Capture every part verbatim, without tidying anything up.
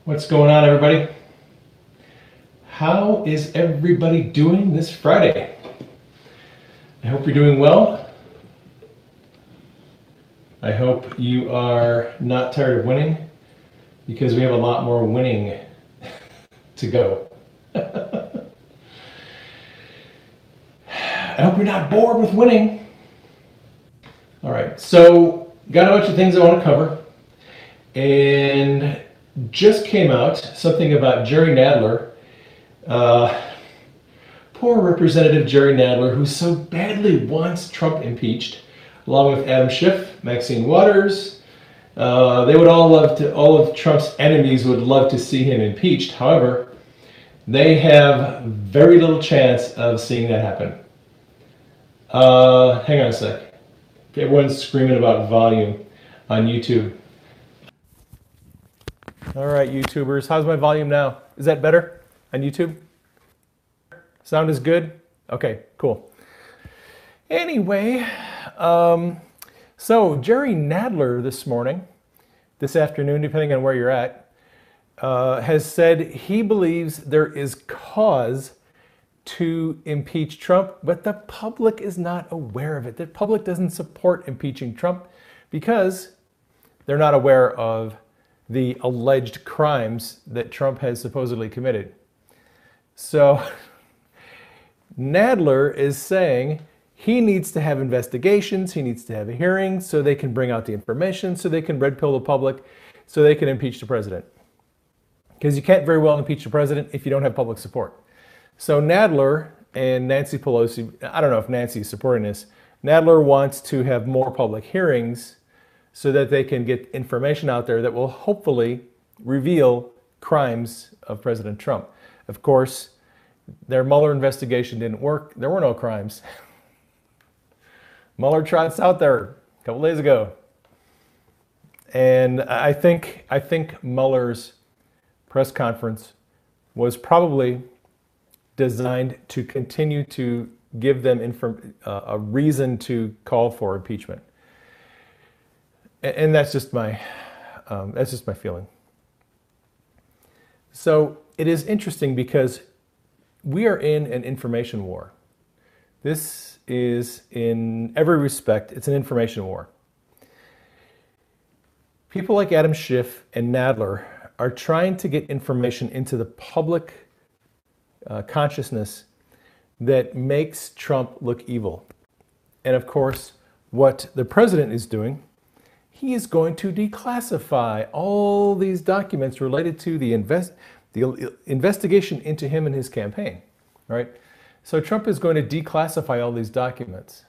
What's going on, everybody? How is everybody doing this Friday? I hope you're doing well. I hope you are not tired of winning, because we have a lot more winning to go. I hope you're not bored with winning. All right, so got a bunch of things I want to cover, and just came out something about Jerry Nadler. Uh, poor Representative Jerry Nadler, who so badly wants Trump impeached, along with Adam Schiff, Maxine Waters. Uh, they would all love to, all of Trump's enemies would love to see him impeached. However, they have very little chance of seeing that happen. Uh, hang on a sec. Everyone's screaming about volume on YouTube. All right, YouTubers, how's my volume now? Is that better on YouTube? Sound is good? Okay, cool. Anyway, um, so Jerry Nadler this morning, this afternoon, depending on where you're at, uh, has said he believes there is cause to impeach Trump, but the public is not aware of it. The public doesn't support impeaching Trump because they're not aware of the alleged crimes that Trump has supposedly committed. So Nadler is saying he needs to have investigations, he needs to have a hearing so they can bring out the information, so they can red pill the public, so they can impeach the president. Because you can't very well impeach the president if you don't have public support. So Nadler and Nancy Pelosi, I don't know if Nancy's supporting this, Nadler wants to have more public hearings so that they can get information out there that will hopefully reveal crimes of President Trump. Of course, their Mueller investigation didn't work. There were no crimes. Mueller tried this out there a couple days ago. And I think, I think Mueller's press conference was probably designed to continue to give them inform, uh, a reason to call for impeachment. And, and that's just my, um, that's just my feeling. So it is interesting because we are in an information war. This is, in every respect, it's an information war. People like Adam Schiff and Nadler are trying to get information into the public uh, consciousness that makes Trump look evil. And of course, what the president is doing, he is going to declassify all these documents related to the invest the investigation into him and his campaign, right? So Trump is going to declassify all these documents.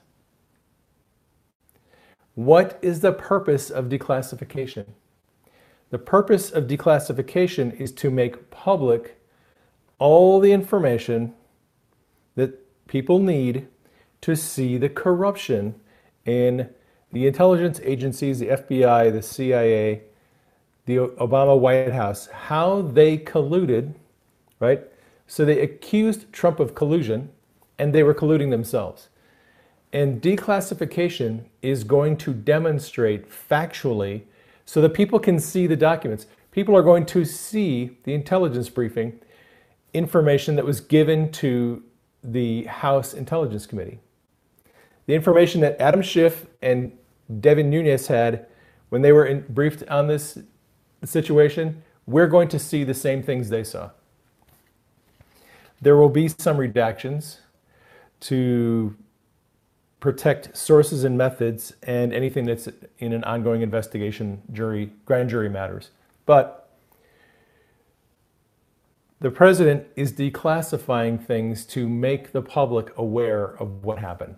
What is the purpose of declassification? The purpose of declassification is to make public all the information that people need to see the corruption in the intelligence agencies, the F B I, the C I A, the Obama White House, how they colluded, right? So they accused Trump of collusion, and they were colluding themselves. And declassification is going to demonstrate factually so that people can see the documents. People are going to see the intelligence briefing, information that was given to the House Intelligence Committee. The information that Adam Schiff and Devin Nunes had when they were in, briefed on this situation, we're going to see the same things they saw. There will be some redactions to protect sources and methods and anything that's in an ongoing investigation, jury, grand jury matters. But the president is declassifying things to make the public aware of what happened.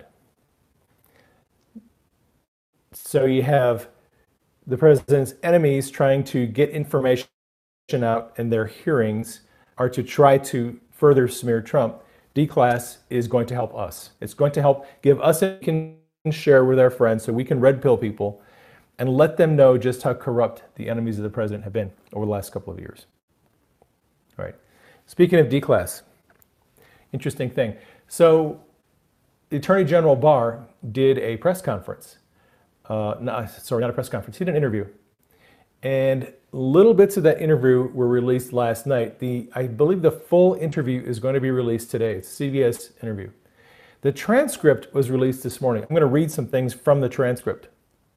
So you have the president's enemies trying to get information out, and their hearings are to try to further smear Trump. Declass is going to help us. It's going to help give us a can share with our friends so we can red pill people and let them know just how corrupt the enemies of the president have been over the last couple of years. All right. Speaking of declass, interesting thing. So the Attorney General Barr did a press conference. Uh, no, sorry, not a press conference. He did an interview. And little bits of that interview were released last night. The, I believe the full interview is going to be released today. It's a C B S interview. The transcript was released this morning. I'm going to read some things from the transcript.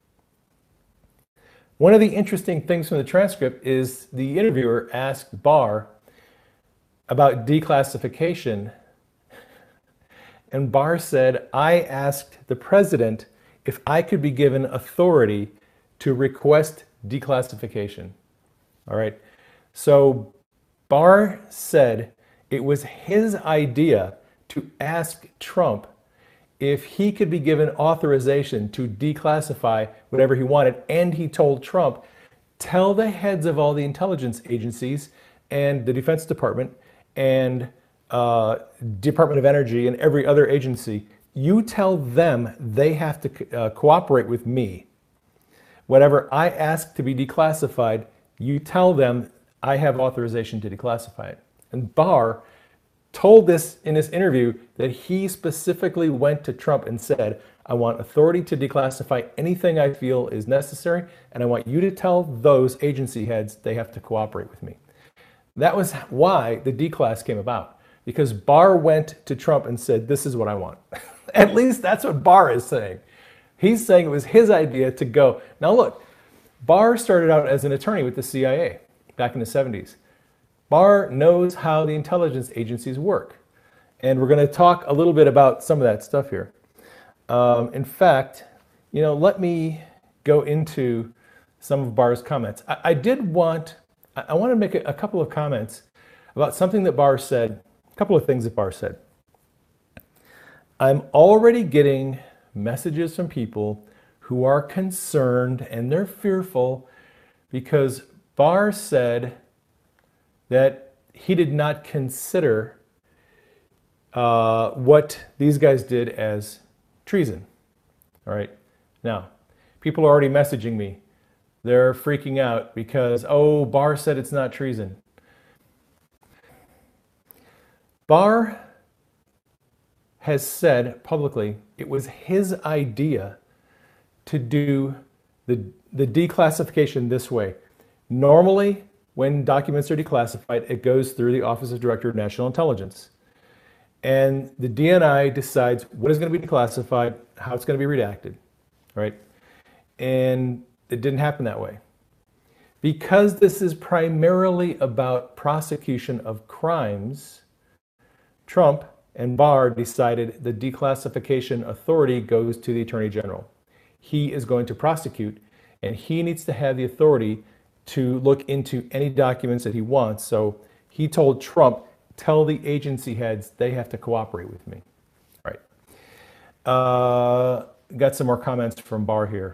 One of the interesting things from the transcript is the interviewer asked Barr about declassification. And Barr said, I asked the president if I could be given authority to request declassification. All right. So Barr said it was his idea to ask Trump if he could be given authorization to declassify whatever he wanted. And he told Trump, tell the heads of all the intelligence agencies and the Defense Department and uh, Department of Energy and every other agency, you tell them they have to uh, cooperate with me. Whatever I ask to be declassified, you tell them I have authorization to declassify it. And Barr told this in this interview that he specifically went to Trump and said, I want authority to declassify anything I feel is necessary, and I want you to tell those agency heads they have to cooperate with me. That was why the declass came about, because Barr went to Trump and said, this is what I want. At least that's what Barr is saying. He's saying it was his idea to go. Now look, Barr started out as an attorney with the C I A back in the seventies. Barr knows how the intelligence agencies work. And we're going to talk a little bit about some of that stuff here. Um, in fact, you know, let me go into some of Barr's comments. I, I did want, I want to make a, a couple of comments about something that Barr said, a couple of things that Barr said. I'm already getting messages from people who are concerned and they're fearful because Barr said that he did not consider uh, what these guys did as treason. All right. Now, people are already messaging me. They're freaking out because, oh, Barr said it's not treason. Barr has said publicly it was his idea to do the, the declassification this way. Normally, when documents are declassified, it goes through the Office of Director of National Intelligence. And the D N I decides what is going to be declassified, how it's going to be redacted, right? And it didn't happen that way. Because this is primarily about prosecution of crimes, Trump and Barr decided the declassification authority goes to the Attorney General. He is going to prosecute, and he needs to have the authority to look into any documents that he wants. So he told Trump, tell the agency heads they have to cooperate with me. All right. Uh, got some more comments from Barr here.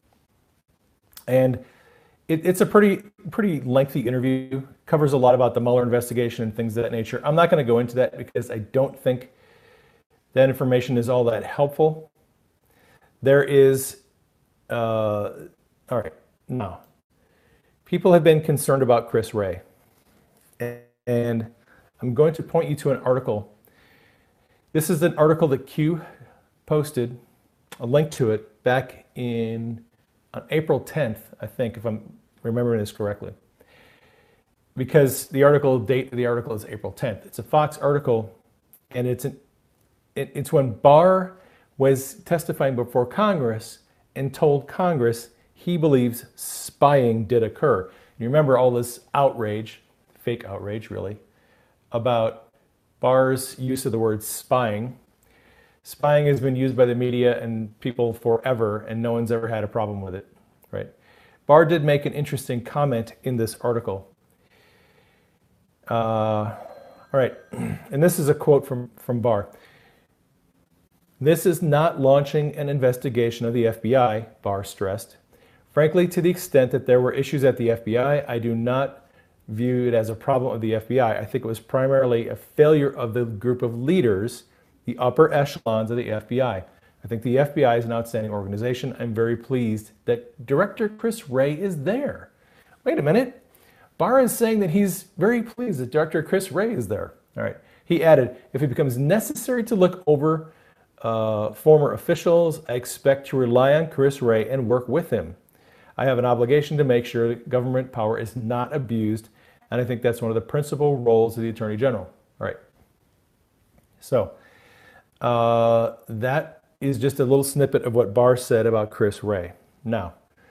And it, it's a pretty, pretty lengthy interview. Covers a lot about the Mueller investigation and things of that nature. I'm not going to go into that because I don't think that information is all that helpful. There is, uh, all right, now. People have been concerned about Chris Wray. And I'm going to point you to an article. This is an article that Q posted, a link to it, back in on April tenth, I think, if I'm remembering this correctly. Because the article date of the article is April tenth. It's a Fox article, and it's an, it, it's when Barr was testifying before Congress and told Congress he believes spying did occur. You remember all this outrage, fake outrage really, about Barr's use of the word spying. Spying has been used by the media and people forever, and no one's ever had a problem with it, right? Barr did make an interesting comment in this article. Uh, all right, and this is a quote from, from Barr. This is not launching an investigation of the F B I, Barr stressed. Frankly, to the extent that there were issues at the F B I, I do not view it as a problem of the F B I. I think it was primarily a failure of the group of leaders, the upper echelons of the F B I. I think the F B I is an outstanding organization. I'm very pleased that Director Chris Wray is there. Wait a minute. Barr is saying that he's very pleased that Director Chris Wray is there. All right. He added, if it becomes necessary to look over uh, former officials, I expect to rely on Chris Wray and work with him. I have an obligation to make sure that government power is not abused, and I think that's one of the principal roles of the Attorney General. All right. So uh, that is just a little snippet of what Barr said about Chris Wray. Now,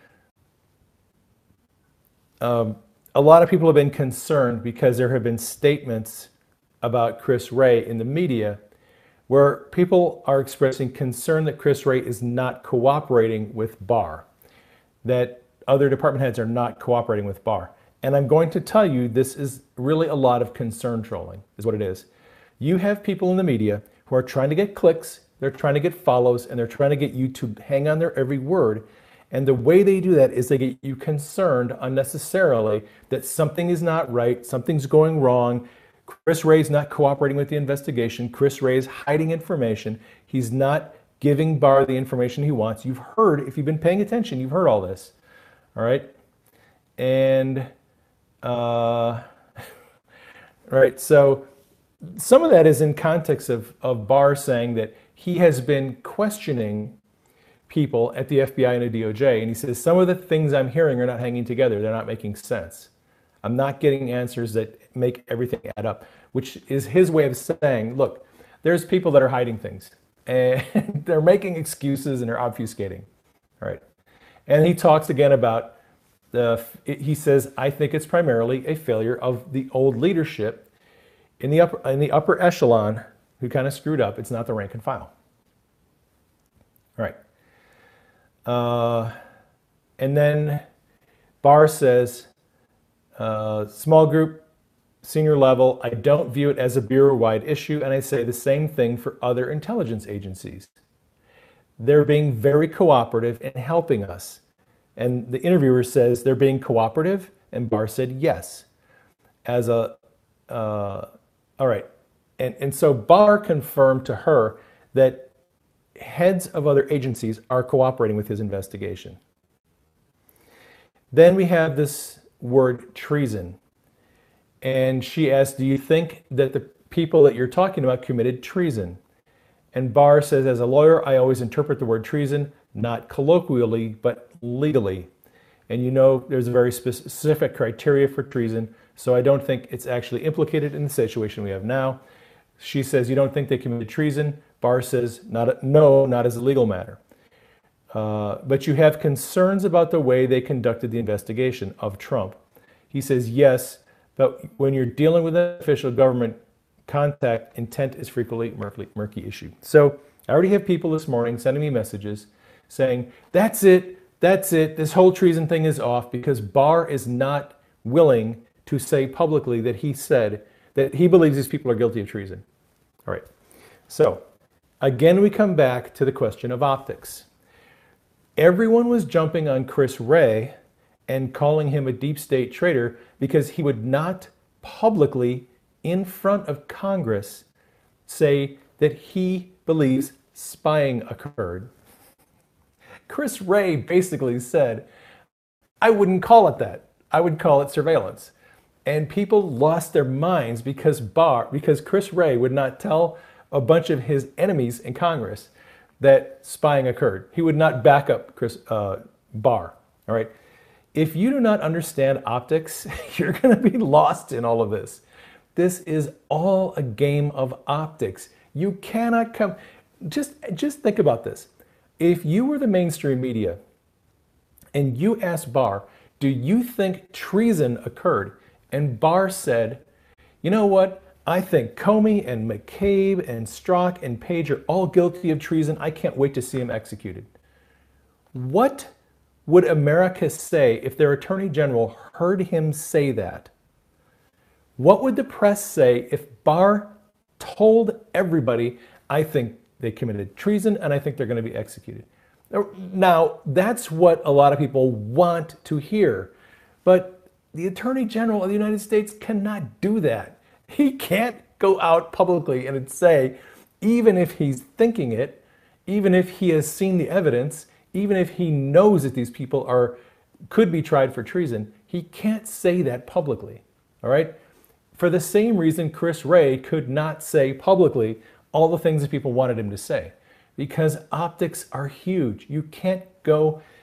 um, a lot of people have been concerned because there have been statements about Chris Wray in the media where people are expressing concern that Chris Wray is not cooperating with Barr, that other department heads are not cooperating with Barr. And I'm going to tell you, this is really a lot of concern trolling, is what it is. You have people in the media who are trying to get clicks, they're trying to get follows, and they're trying to get you to hang on their every word. And the way they do that is they get you concerned unnecessarily that something is not right, something's going wrong. Chris Wray's not cooperating with the investigation. Chris Wray's hiding information. He's not giving Barr the information he wants. You've heard, if you've been paying attention, you've heard all this. All right. And, uh, right. So some of that is in context of, of Barr saying that he has been questioning people at the F B I and the D O J. And he says, some of the things I'm hearing are not hanging together. They're not making sense. I'm not getting answers that make everything add up, which is his way of saying, look, there's people that are hiding things and they're making excuses and they're obfuscating. All right. And he talks again about the, he says, I think it's primarily a failure of the old leadership in the upper, in the upper echelon who kind of screwed up. It's not the rank and file. All right. Uh, and then Barr says, uh, small group, senior level, I don't view it as a bureau-wide issue, and I say the same thing for other intelligence agencies. They're being very cooperative in helping us. And the interviewer says they're being cooperative, and Barr said yes. As a, uh, all right. And, and so Barr confirmed to her that heads of other agencies are cooperating with his investigation. Then we have this word treason. And she asked, do you think that the people that you're talking about committed treason? And Barr says, as a lawyer, I always interpret the word treason, not colloquially, but legally. And you know, there's a very specific criteria for treason, so I don't think it's actually implicated in the situation we have now. She says, you don't think they committed treason? Barr says, not a, no, not as a legal matter. Uh, but you have concerns about the way they conducted the investigation of Trump. He says, yes, but when you're dealing with an official government contact, intent is frequently a murky, murky issue. So I already have people this morning sending me messages saying, that's it, that's it, this whole treason thing is off, because Barr is not willing to say publicly that he said that he believes these people are guilty of treason. All right. So again, we come back to the question of optics. Everyone was jumping on Chris Wray and calling him a deep state traitor because he would not publicly, in front of Congress, say that he believes spying occurred. Chris Wray basically said, I wouldn't call it that. I would call it surveillance. And people lost their minds because Barr, because Chris Wray would not tell a bunch of his enemies in Congress that spying occurred. He would not back up Chris uh, Barr. All right. If you do not understand optics, you're going to be lost in all of this. This is all a game of optics. You cannot come. Just, just think about this. If you were the mainstream media and you asked Barr, do you think treason occurred? And Barr said, you know what? I think Comey and McCabe and Strzok and Page are all guilty of treason. I can't wait to see them executed. What would America say if their attorney general heard him say that? What would the press say if Barr told everybody, I think they committed treason and I think they're going to be executed? Now, that's what a lot of people want to hear. But the Attorney General of the United States cannot do that. He can't go out publicly and say, even if he's thinking it, even if he has seen the evidence, even if he knows that these people are could be tried for treason, he can't say that publicly. All right? For the same reason Chris Wray could not say publicly all the things that people wanted him to say, because optics are huge. You can't go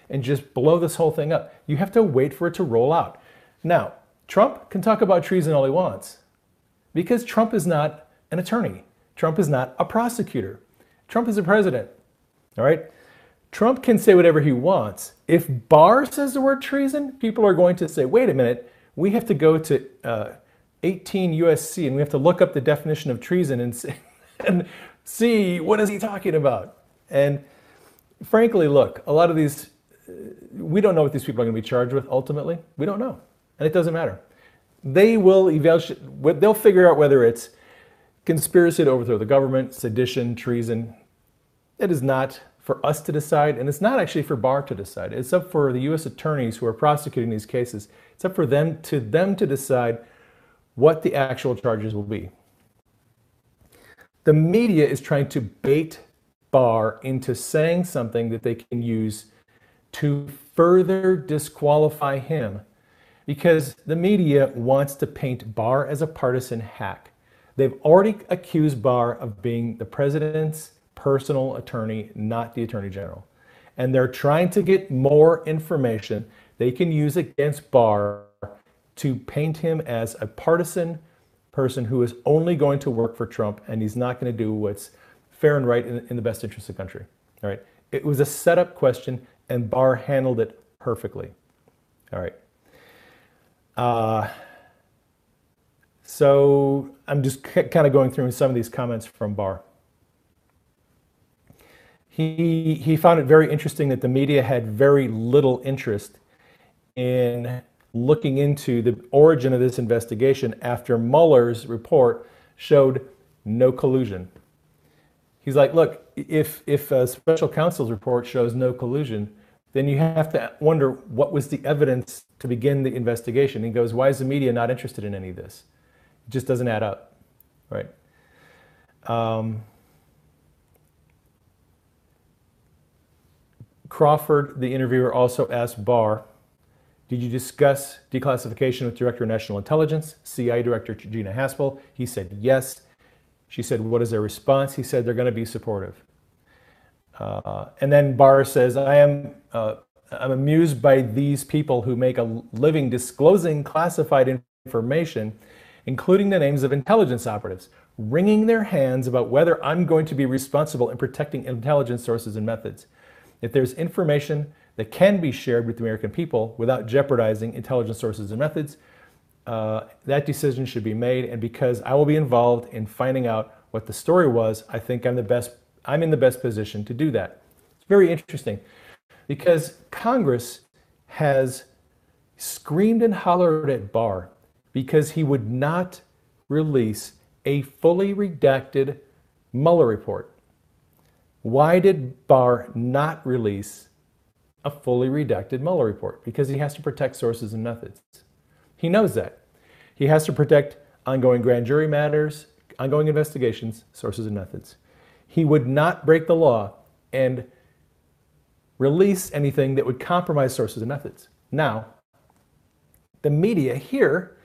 and just blow this whole thing up. You have to wait for it to roll out. Now, Trump can talk about treason all he wants because Trump is not an attorney. Trump is not a prosecutor. Trump is a president, all right? Trump can say whatever he wants. If Barr says the word treason, people are going to say, wait a minute, we have to go to uh, eighteen U S C and we have to look up the definition of treason and see, and see what is he talking about. And frankly, look, a lot of these, we don't know what these people are going to be charged with ultimately. We don't know. And it doesn't matter. They will evaluate, they'll figure out whether it's conspiracy to overthrow the government, sedition, treason. It is not for us to decide, and it's not actually for Barr to decide. It's up for the U S attorneys who are prosecuting these cases. It's up for them to them to decide what the actual charges will be. The media is trying to bait Barr into saying something that they can use to further disqualify him, because the media wants to paint Barr as a partisan hack. They've already accused Barr of being the president's personal attorney, not the attorney general. And they're trying to get more information they can use against Barr to paint him as a partisan person who is only going to work for Trump, and he's not going to do what's fair and right in, in the best interest of the country. All right. It was a setup question, and Barr handled it perfectly. All right. Uh, so I'm just c- kind of going through some of these comments from Barr. He, he found it very interesting that the media had very little interest in looking into the origin of this investigation after Mueller's report showed no collusion. He's like, look, if, if a special counsel's report shows no collusion, then you have to wonder what was the evidence to begin the investigation. He goes, why is the media not interested in any of this? It just doesn't add up, right? Um, Crawford, the interviewer, also asked Barr, did you discuss declassification with Director of National Intelligence, C I A Director Gina Haspel? He said yes. She said, what is their response? He said, they're going to be supportive. Uh, and then Barr says, I am uh, I'm amused by these people who make a living disclosing classified information, including the names of intelligence operatives, wringing their hands about whether I'm going to be responsible in protecting intelligence sources and methods. If there's information that can be shared with the American people without jeopardizing intelligence sources and methods, uh, that decision should be made. And because I will be involved in finding out what the story was, I think I'm the best. I'm in the best position to do that. It's very interesting because Congress has screamed and hollered at Barr because he would not release a fully redacted Mueller report. Why did Barr not release a fully redacted Mueller report? Because he has to protect sources and methods. He knows that. He has to protect ongoing grand jury matters, ongoing investigations, sources and methods. He would not break the law and release anything that would compromise sources and methods. Now, the media here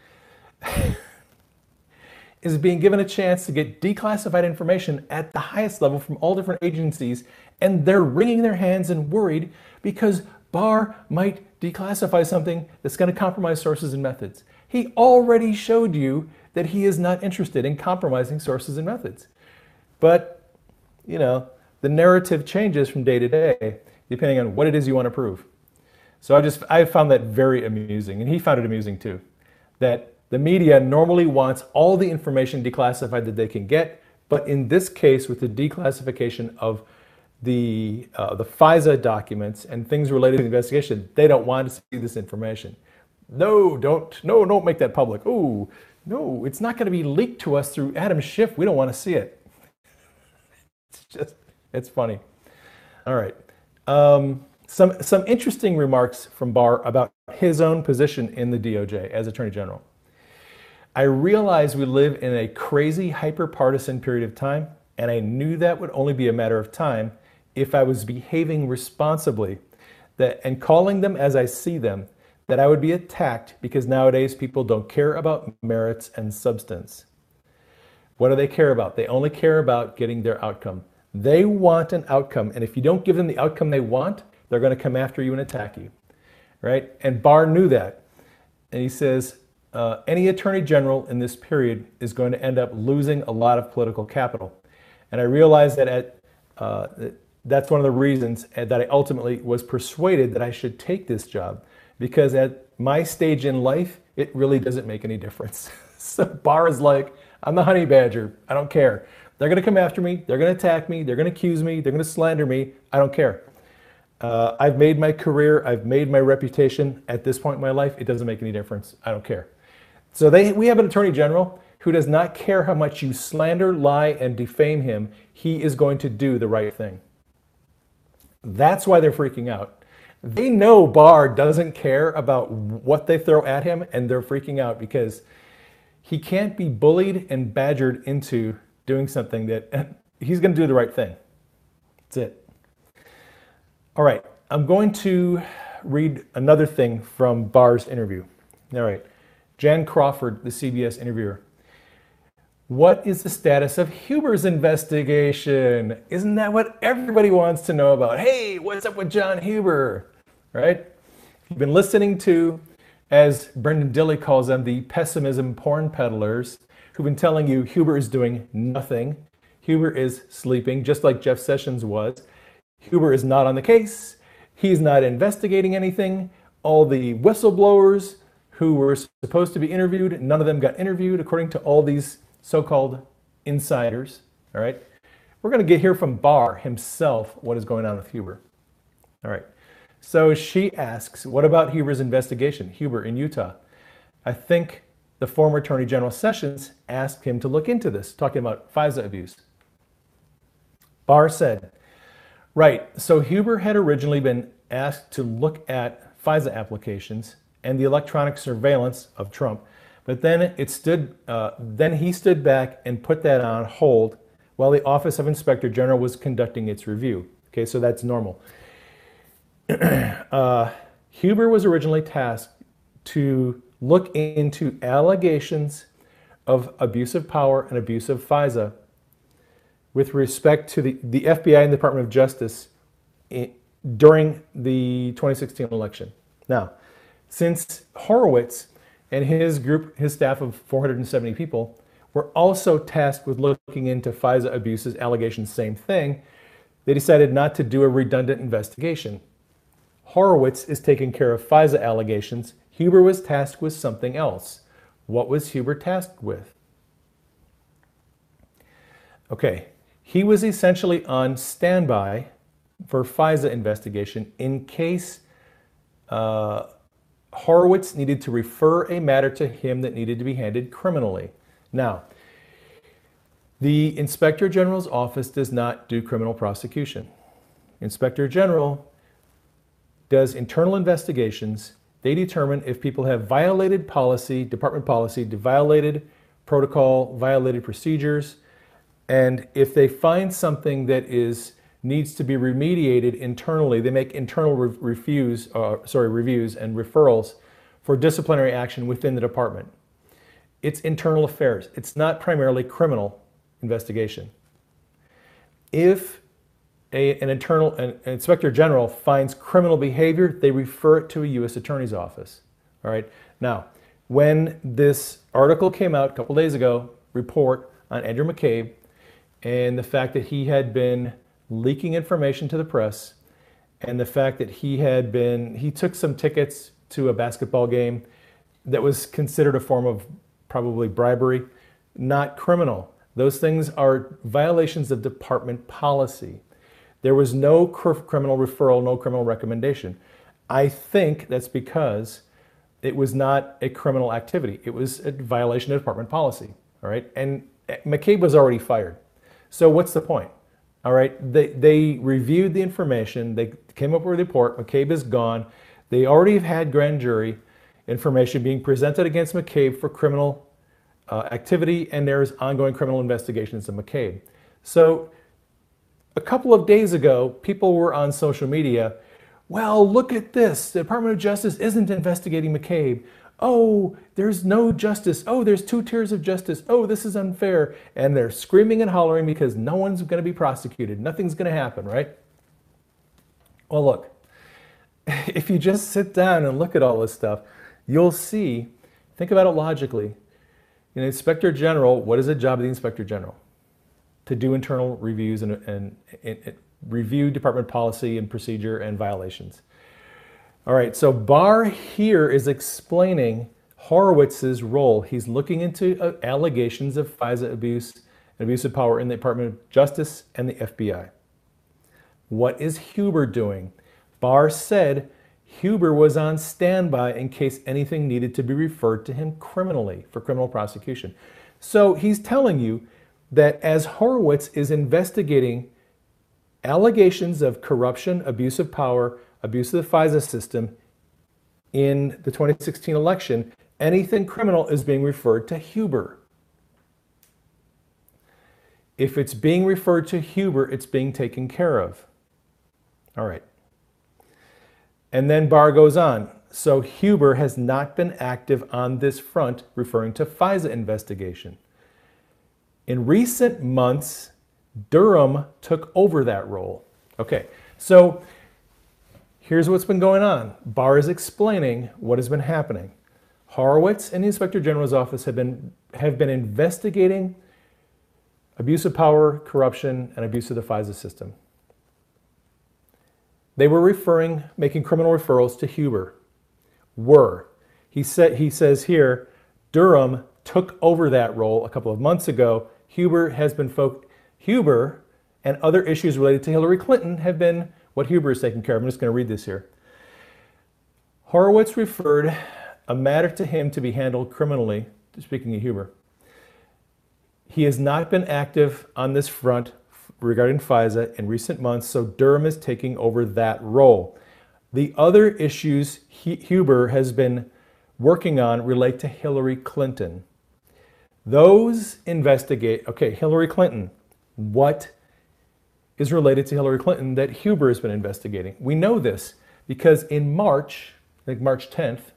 is being given a chance to get declassified information at the highest level from all different agencies, and they're wringing their hands and worried because Barr might declassify something that's going to compromise sources and methods. He already showed you that he is not interested in compromising sources and methods. But, you know, the narrative changes from day to day, depending on what it is you want to prove. So I just, I found that very amusing, and he found it amusing too, that the media normally wants all the information declassified that they can get, but in this case, with the declassification of the uh, the FISA documents and things related to the investigation, they don't want to see this information. No, don't, no, don't make that public. Oh, no, it's not going to be leaked to us through Adam Schiff. We don't want to see it. It's just, it's funny. All right. Um, some some interesting remarks from Barr about his own position in the D O J as Attorney General. I realize we live in a crazy hyper-partisan period of time, and I knew that would only be a matter of time if I was behaving responsibly that, and calling them as I see them, that I would be attacked because nowadays people don't care about merits and substance. What do they care about? They only care about getting their outcome. They want an outcome, and if you don't give them the outcome they want, they're going to come after you and attack you, right? And Barr knew that. And he says, uh, any attorney general in this period is going to end up losing a lot of political capital. And I realized that at, uh, that's one of the reasons that I ultimately was persuaded that I should take this job, because at my stage in life, it really doesn't make any difference. So Barr is like, I'm the honey badger. I don't care. They're going to come after me. They're going to attack me. They're going to accuse me. They're going to slander me. I don't care. Uh, I've made my career. I've made my reputation. At this point in my life, it doesn't make any difference. I don't care. So they, we have an attorney general who does not care how much you slander, lie, and defame him. He is going to do the right thing. That's why they're freaking out. They know Barr doesn't care about what they throw at him, and they're freaking out because he can't be bullied and badgered into doing something that he's going to do the right thing. That's it. All right, I'm going to read another thing from Barr's interview. All right, Jan Crawford, the C B S interviewer. What is the status of Huber's investigation? Isn't that what everybody wants to know about? Hey, what's up with John Huber? Right? You've been listening to, as Brendan Dilley calls them, the pessimism porn peddlers who've been telling you Huber is doing nothing. Huber is sleeping, just like Jeff Sessions was. Huber is not on the case. He's not investigating anything. All the whistleblowers who were supposed to be interviewed, none of them got interviewed, according to all these so-called insiders. All right. We're going to get here from Barr himself what is going on with Huber. All right. So she asks, what about Huber's investigation, Huber in Utah? I think the former Attorney General Sessions asked him to look into this, talking about FISA abuse. Barr said, right, so Huber had originally been asked to look at FISA applications and the electronic surveillance of Trump, but then it stood, uh, then he stood back and put that on hold while the Office of Inspector General was conducting its review. Okay, so that's normal. uh, Huber was originally tasked to look into allegations of abuse of power and abuse of FISA with respect to the, the F B I and the Department of Justice in, during the twenty sixteen election. Now, since Horowitz and his group, his staff of four hundred seventy people, were also tasked with looking into FISA abuses, allegations, same thing, they decided not to do a redundant investigation. Horowitz is taking care of FISA allegations. Huber was tasked with something else. What was Huber tasked with? Okay, he was essentially on standby for FISA investigation in case uh, Horowitz needed to refer a matter to him that needed to be handled criminally. Now, the Inspector General's office does not do criminal prosecution. Inspector General does internal investigations. They determine if people have violated policy, department policy, violated protocol, violated procedures, and if they find something that is needs to be remediated internally, they make internal re reviews, uh, sorry, reviews and referrals for disciplinary action within the department. It's internal affairs. It's not primarily criminal investigation. If A, an internal an, an inspector general finds criminal behavior, they refer it to a U S attorney's office. All right. Now, when this article came out a couple days ago, report on Andrew McCabe and the fact that he had been leaking information to the press, and the fact that he had been he took some tickets to a basketball game that was considered a form of probably bribery, not criminal. Those things are violations of department policy. There was no cr criminal referral, no criminal recommendation. I think that's because it was not a criminal activity. It was a violation of department policy, all right? And McCabe was already fired. So what's the point? All right, they, they reviewed the information, they came up with a report, McCabe is gone. They already have had grand jury information being presented against McCabe for criminal uh, activity, and there's ongoing criminal investigations of McCabe. So a couple of days ago, people were on social media, well, look at this, the Department of Justice isn't investigating McCabe. Oh, there's no justice. Oh, there's two tiers of justice. Oh, this is unfair. And they're screaming and hollering because no one's going to be prosecuted. Nothing's going to happen, right? Well, look, if you just sit down and look at all this stuff, you'll see, think about it logically. An Inspector General, what is the job of the Inspector General? To do internal reviews and, and, and, and review department policy and procedure and violations. All right, so Barr here is explaining Horowitz's role. He's looking into uh, allegations of FISA abuse and abuse of power in the Department of Justice and the F B I. What is Huber doing? Barr said Huber was on standby in case anything needed to be referred to him criminally for criminal prosecution. So he's telling you that as Horowitz is investigating allegations of corruption, abuse of power, abuse of the FISA system in the twenty sixteen election, anything criminal is being referred to Huber. If it's being referred to Huber, it's being taken care of. All right. And then Barr goes on. So Huber has not been active on this front, referring to FISA investigation. In recent months, Durham took over that role. Okay, so here's what's been going on. Barr is explaining what has been happening. Horowitz and the Inspector General's office have been, have been investigating abuse of power, corruption, and abuse of the FISA system. They were referring, making criminal referrals to Huber. Were. He said, he says here, Durham took over that role a couple of months ago. Huber has been fo- Huber and other issues related to Hillary Clinton have been what Huber is taking care of. I'm just going to read this here. Horowitz referred a matter to him to be handled criminally, speaking of Huber. He has not been active on this front regarding FISA in recent months, so Durham is taking over that role. The other issues he, Huber has been working on relate to Hillary Clinton. Those investigate, okay, Hillary Clinton, what is related to Hillary Clinton that Huber has been investigating? We know this because in March, I think March tenth,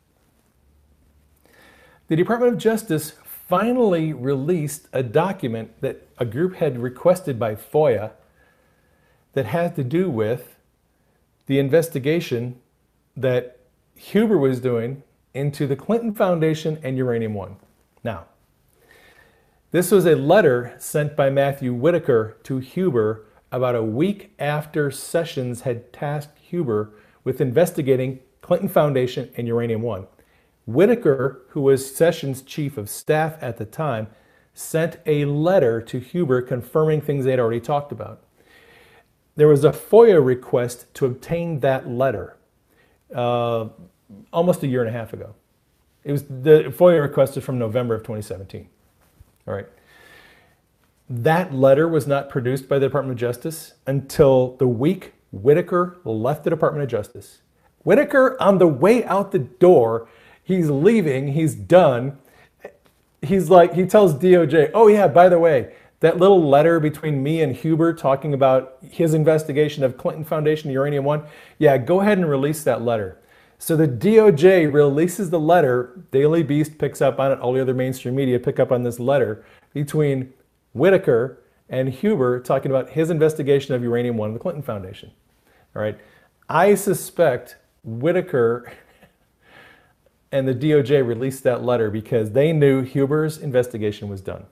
the Department of Justice finally released a document that a group had requested by FOIA that had to do with the investigation that Huber was doing into the Clinton Foundation and Uranium One. Now, this was a letter sent by Matthew Whitaker to Huber about a week after Sessions had tasked Huber with investigating Clinton Foundation and Uranium One. Whitaker, who was Sessions' chief of staff at the time, sent a letter to Huber confirming things they had already talked about. There was a FOIA request to obtain that letter uh, almost a year and a half ago. It was the FOIA request is from November of twenty seventeen. All right. That letter was not produced by the Department of Justice until the week Whitaker left the Department of Justice. Whitaker, on the way out the door, he's leaving, he's done. He's like, he tells D O J, oh yeah, by the way, that little letter between me and Huber talking about his investigation of Clinton Foundation Uranium One, yeah, go ahead and release that letter. So the D O J releases the letter, Daily Beast picks up on it, all the other mainstream media pick up on this letter between Whitaker and Huber talking about his investigation of Uranium One and the Clinton Foundation. All right, I suspect Whitaker and the D O J released that letter because they knew Huber's investigation was done.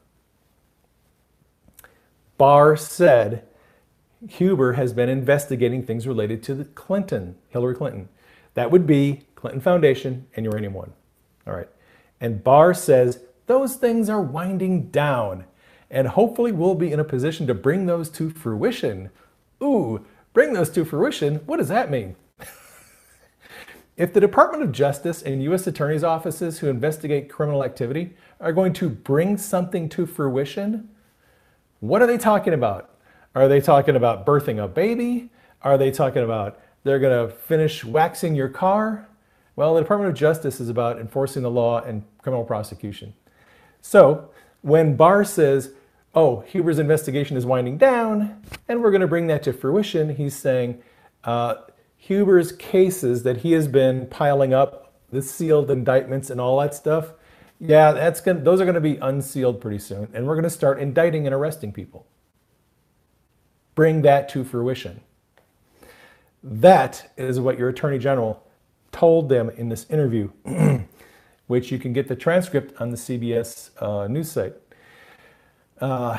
Barr said Huber has been investigating things related to the Clinton, Hillary Clinton. That would be Clinton Foundation and Uranium One. All right. And Barr says those things are winding down and hopefully we'll be in a position to bring those to fruition. Ooh, bring those to fruition? What does that mean? If the Department of Justice and U S attorneys' offices who investigate criminal activity are going to bring something to fruition, what are they talking about? Are they talking about birthing a baby? Are they talking about they're going to finish waxing your car? Well, the Department of Justice is about enforcing the law and criminal prosecution. So when Barr says, oh, Huber's investigation is winding down and we're going to bring that to fruition, he's saying, uh, Huber's cases that he has been piling up, the sealed indictments and all that stuff, yeah, that's gonna, those are going to be unsealed pretty soon, and we're going to start indicting and arresting people. Bring that to fruition. That is what your attorney general told them in this interview, which you can get the transcript on the C B S uh, news site. Uh,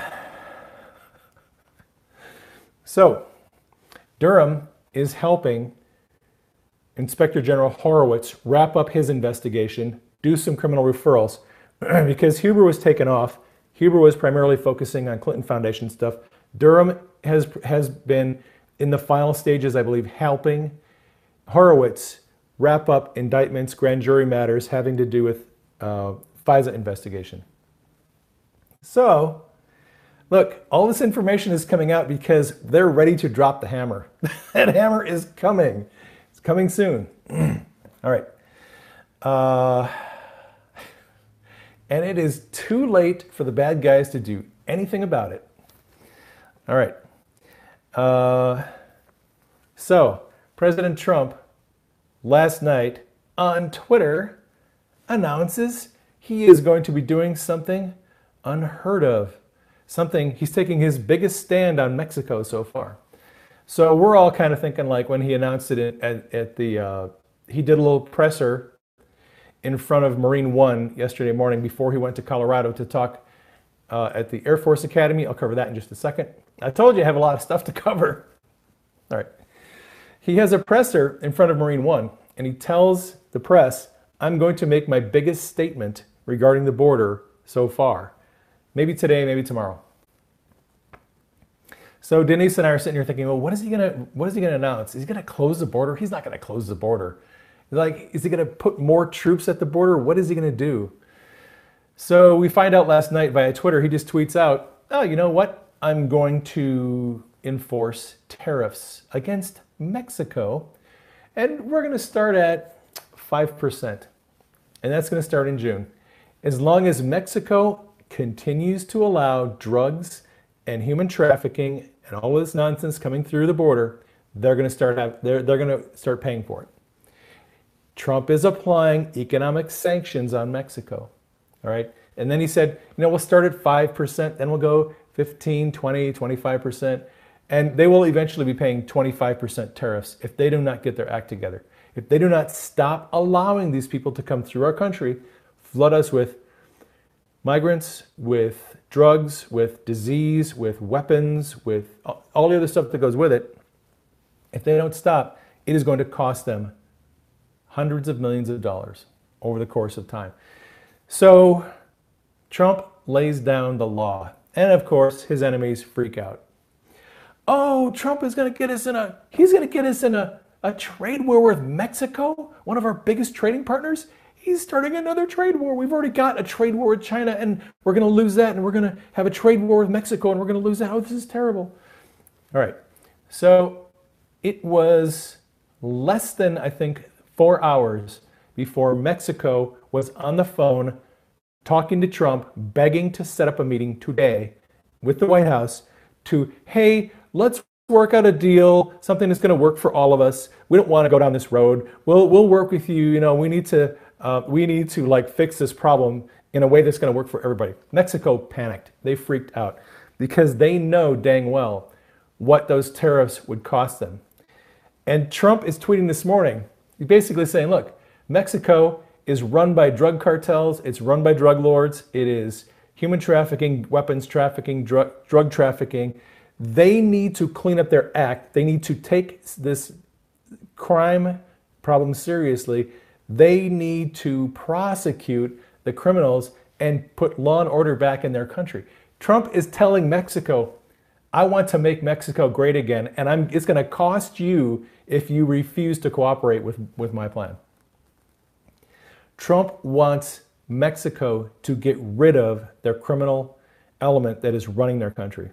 so, Durham is helping Inspector General Horowitz wrap up his investigation, do some criminal referrals, because Huber was taken off. Huber was primarily focusing on Clinton Foundation stuff. Durham has has been in the final stages, I believe, helping Horowitz wrap up indictments, grand jury matters having to do with uh, FISA investigation. So, look, all this information is coming out because they're ready to drop the hammer. That hammer is coming. It's coming soon. All right. Uh, and it is too late for the bad guys to do anything about it. All right. Uh, so, President Trump last night on Twitter announces he is going to be doing something unheard of. Something, he's taking his biggest stand on Mexico so far. So we're all kind of thinking like when he announced it at, at the, uh, he did a little presser in front of Marine One yesterday morning before he went to Colorado to talk uh, at the Air Force Academy. I'll cover that in just a second. I told you I have a lot of stuff to cover. All right. He has a presser in front of Marine One, and he tells the press, I'm going to make my biggest statement regarding the border so far. Maybe today, maybe tomorrow. So Denise and I are sitting here thinking, well, what is he gonna, what is he gonna announce? Is he gonna close the border? He's not gonna close the border. Like, is he gonna put more troops at the border? What is he gonna do? So we find out last night via Twitter, he just tweets out, oh, you know what? I'm going to enforce tariffs against Mexico, and we're gonna start at five percent. And that's gonna start in June. As long as Mexico continues to allow drugs and human trafficking and all this nonsense coming through the border, they're going to start have, they're, they're going to start paying for it. Trump is applying economic sanctions on Mexico. All right. And then he said, you know, we'll start at five percent, then we'll go fifteen, twenty, twenty-five percent. And they will eventually be paying twenty-five percent tariffs if they do not get their act together. If they do not stop allowing these people to come through our country, flood us with migrants, with drugs, with disease, with weapons, with all the other stuff that goes with it. If they don't stop, it is going to cost them hundreds of millions of dollars over the course of time. So Trump lays down the law. And of course, his enemies freak out. Oh, Trump is going to get us in a, he's going to get us in a, a trade war with Mexico, one of our biggest trading partners. He's starting another trade war. We've already got a trade war with China, and we're going to lose that, and we're going to have a trade war with Mexico, and we're going to lose that. Oh, this is terrible. All right. So it was less than, I think, four hours before Mexico was on the phone talking to Trump, begging to set up a meeting today with the White House to, hey, let's work out a deal, something that's going to work for all of us. We don't want to go down this road. We'll we'll work with you. You know, we need to uh, we need to like fix this problem in a way that's going to work for everybody. Mexico panicked. They freaked out because they know dang well what those tariffs would cost them. And Trump is tweeting this morning. He's basically saying, look, Mexico is run by drug cartels. It's run by drug lords. It is human trafficking, weapons trafficking, drug, drug trafficking. They need to clean up their act. They need to take this crime problem seriously. They need to prosecute the criminals and put law and order back in their country. Trump is telling Mexico, I want to make Mexico great again, and I'm, it's going to cost you if you refuse to cooperate with, with my plan. Trump wants Mexico to get rid of their criminal element that is running their country.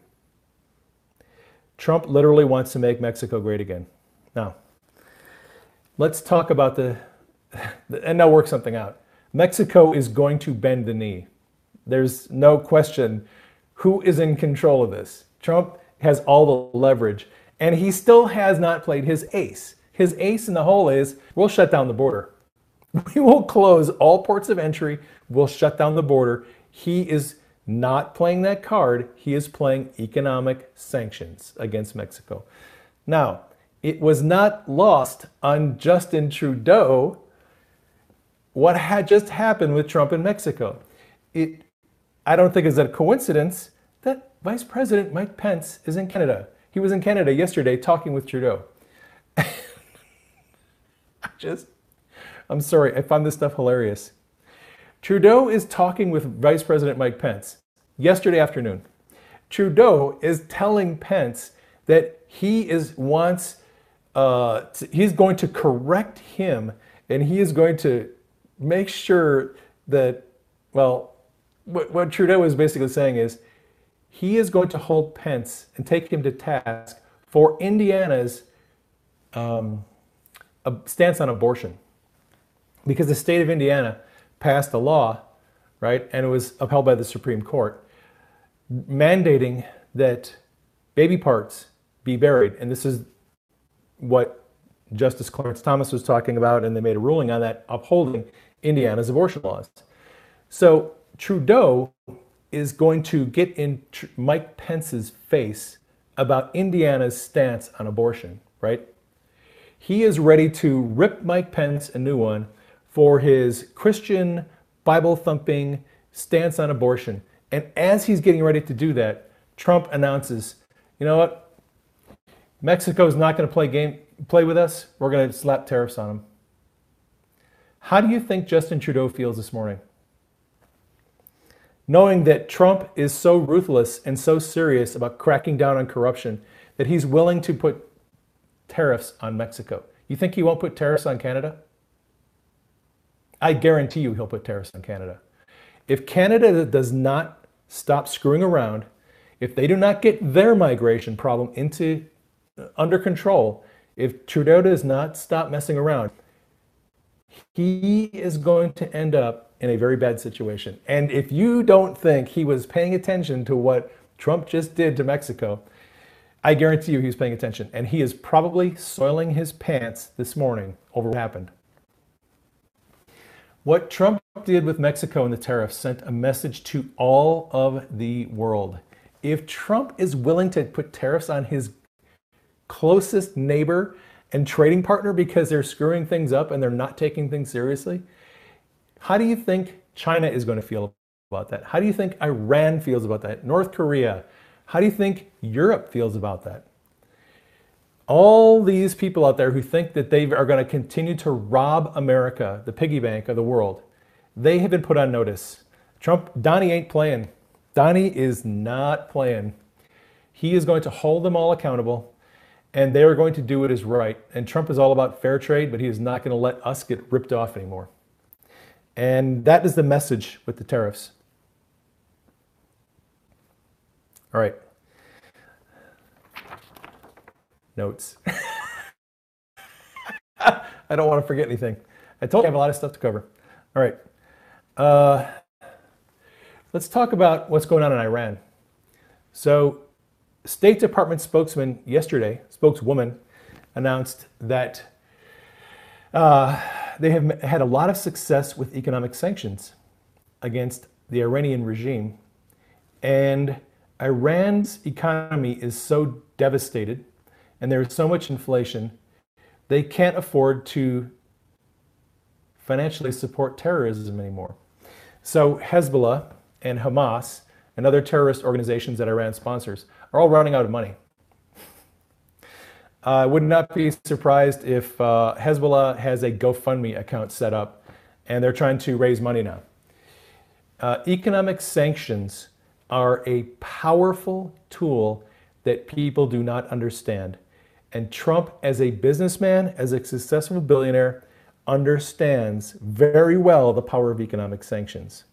Trump literally wants to make Mexico great again. Now, let's talk about the, and now work something out. Mexico is going to bend the knee. There's no question who is in control of this. Trump has all the leverage, and he still has not played his ace. His ace in the hole is, we'll shut down the border. We will close all ports of entry. We'll shut down the border. He is not playing that card. He is playing economic sanctions against Mexico. Now, it was not lost on Justin Trudeau what had just happened with Trump in Mexico. It, I don't think it's a coincidence that Vice President Mike Pence is in Canada. He was in Canada yesterday talking with Trudeau. I just, I'm sorry, I found this stuff hilarious. Trudeau is talking with Vice President Mike Pence yesterday afternoon. Trudeau is telling Pence that he is wants, uh, to, he's going to correct him, and he is going to make sure that, well, what, what Trudeau is basically saying is he is going to hold Pence and take him to task for Indiana's um, stance on abortion. Because the state of Indiana passed a law, right, and it was upheld by the Supreme Court, mandating that baby parts be buried. And this is what Justice Clarence Thomas was talking about, and they made a ruling on that, upholding Indiana's abortion laws. So Trudeau is going to get in Tr- Mike Pence's face about Indiana's stance on abortion, right? He is ready to rip Mike Pence a new one for his Christian, Bible-thumping stance on abortion. And as he's getting ready to do that, Trump announces, you know what? Mexico's not going to play game play with us. We're going to slap tariffs on them. How do you think Justin Trudeau feels this morning? Knowing that Trump is so ruthless and so serious about cracking down on corruption that he's willing to put tariffs on Mexico. You think he won't put tariffs on Canada? I guarantee you he'll put tariffs on Canada. If Canada does not stop screwing around, if they do not get their migration problem into under control, if Trudeau does not stop messing around, he is going to end up in a very bad situation. And if you don't think he was paying attention to what Trump just did to Mexico, I guarantee you he's paying attention. And he is probably soiling his pants this morning over what happened. What Trump did with Mexico and the tariffs sent a message to all of the world. If Trump is willing to put tariffs on his closest neighbor and trading partner because they're screwing things up and they're not taking things seriously, how do you think China is going to feel about that? How do you think Iran feels about that? North Korea? How do you think Europe feels about that? All these people out there who think that they are going to continue to rob America, the piggy bank of the world, they have been put on notice. Trump, Donnie ain't playing. Donnie is not playing. He is going to hold them all accountable, and they are going to do what is right. And Trump is all about fair trade, but he is not going to let us get ripped off anymore. And that is the message with the tariffs. All right. Notes. I don't want to forget anything. I told you I have a lot of stuff to cover. All right. Uh, let's talk about what's going on in Iran. So, State Department spokesman yesterday, spokeswoman, announced that uh, they have had a lot of success with economic sanctions against the Iranian regime. And Iran's economy is so devastated, and there is so much inflation, they can't afford to financially support terrorism anymore. So Hezbollah and Hamas and other terrorist organizations that Iran sponsors are all running out of money. I uh, would not be surprised if uh, Hezbollah has a GoFundMe account set up and they're trying to raise money now. Uh, economic sanctions are a powerful tool that people do not understand. And Trump, as a businessman, as a successful billionaire, understands very well the power of economic sanctions.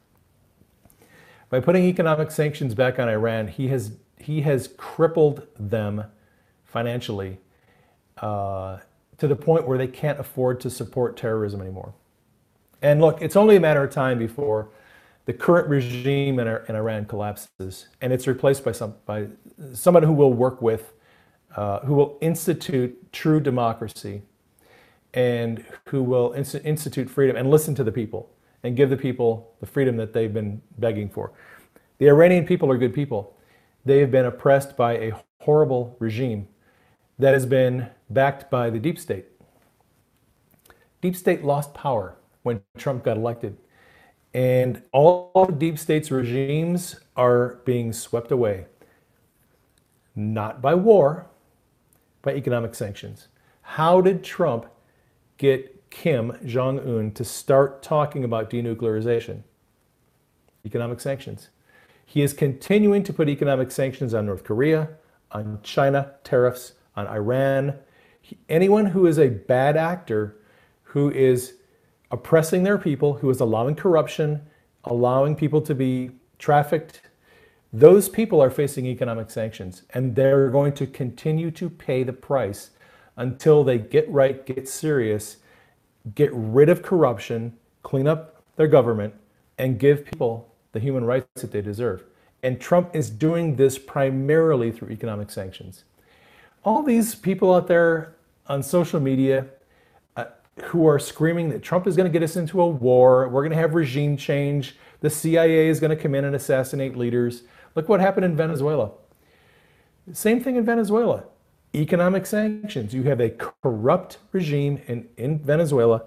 By putting economic sanctions back on Iran, he has he has crippled them financially uh, to the point where they can't afford to support terrorism anymore. And look, it's only a matter of time before the current regime in, in Iran collapses, and it's replaced by some by someone who will work with, uh, who will institute true democracy, and who will ins- institute freedom and listen to the people and give the people the freedom that they've been begging for. The Iranian people are good people. They have been oppressed by a horrible regime that has been backed by the deep state. Deep state lost power when Trump got elected. And all deep state's regimes are being swept away. Not by war, by economic sanctions. How did Trump get Kim Jong-un to start talking about denuclearization? Economic sanctions. He is continuing to put economic sanctions on North Korea, on China, tariffs, on Iran. He, anyone who is a bad actor, who is oppressing their people, who is allowing corruption, allowing people to be trafficked, those people are facing economic sanctions, and they're going to continue to pay the price until they get right, get serious, get rid of corruption, clean up their government, and give people the human rights that they deserve. And Trump is doing this primarily through economic sanctions. All these people out there on social media uh, who are screaming that Trump is going to get us into a war, we're going to have regime change, the C I A is going to come in and assassinate leaders. Look what happened in Venezuela. Same thing in Venezuela. Economic sanctions. You have a corrupt regime in, in Venezuela.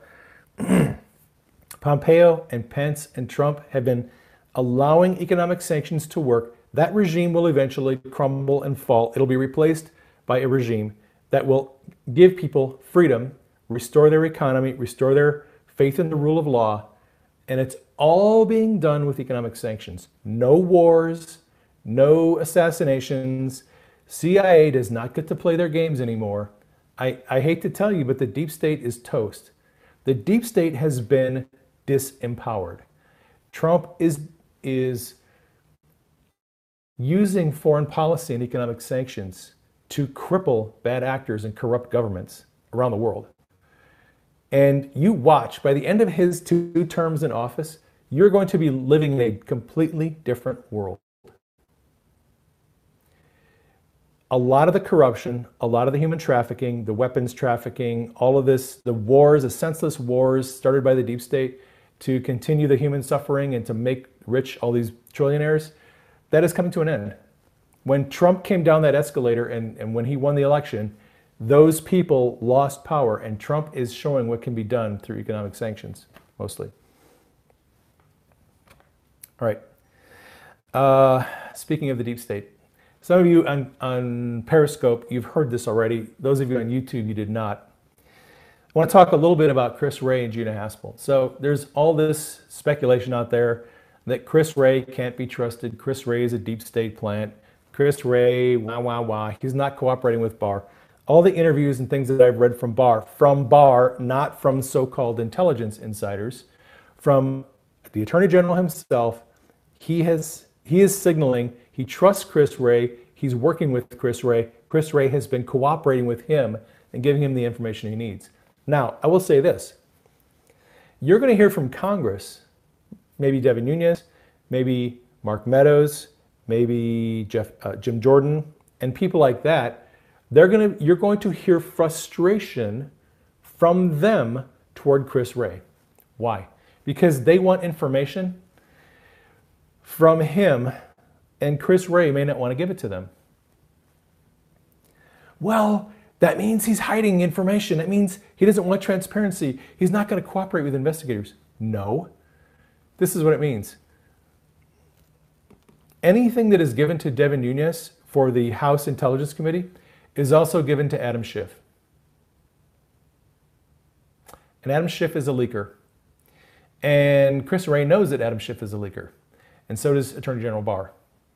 Pompeo and Pence and Trump have been allowing economic sanctions to work. That regime will eventually crumble and fall. It'll be replaced by a regime that will give people freedom, restore their economy, restore their faith in the rule of law. And it's all being done with economic sanctions. No wars, no assassinations. C I A does not get to play their games anymore. I, I hate to tell you, but the deep state is toast. The deep state has been disempowered. Trump is, is using foreign policy and economic sanctions to cripple bad actors and corrupt governments around the world. And you watch, by the end of his two terms in office, you're going to be living in a completely different world. A lot of the corruption, a lot of the human trafficking, the weapons trafficking, all of this, the wars, the senseless wars started by the deep state to continue the human suffering and to make rich all these trillionaires, that is coming to an end. When Trump came down that escalator and, and when he won the election, those people lost power, and Trump is showing what can be done through economic sanctions, mostly. All right. Uh, speaking of the deep state, some of you on, on Periscope, you've heard this already. Those of you on YouTube, you did not. I want to talk a little bit about Chris Wray and Gina Haspel. So there's all this speculation out there that Chris Wray can't be trusted. Chris Wray is a deep state plant. Chris Wray, wah, wah, wah. He's not cooperating with Barr. All the interviews and things that I've read from Barr, from Barr, not from so-called intelligence insiders, from the Attorney General himself, he has he is signaling he trusts Chris Wray. He's working with Chris Wray. Chris Wray has been cooperating with him and giving him the information he needs. Now, I will say this. You're going to hear from Congress, maybe Devin Nunes, maybe Mark Meadows, maybe Jeff, uh, Jim Jordan, and people like that. They're going to, you're going to hear frustration from them toward Chris Wray. Why? Because they want information from him, and Chris Wray may not want to give it to them. Well, that means he's hiding information. That means he doesn't want transparency. He's not going to cooperate with investigators. No. This is what it means. Anything that is given to Devin Nunes for the House Intelligence Committee is also given to Adam Schiff. And Adam Schiff is a leaker. And Chris Wray knows that Adam Schiff is a leaker. And so does Attorney General Barr.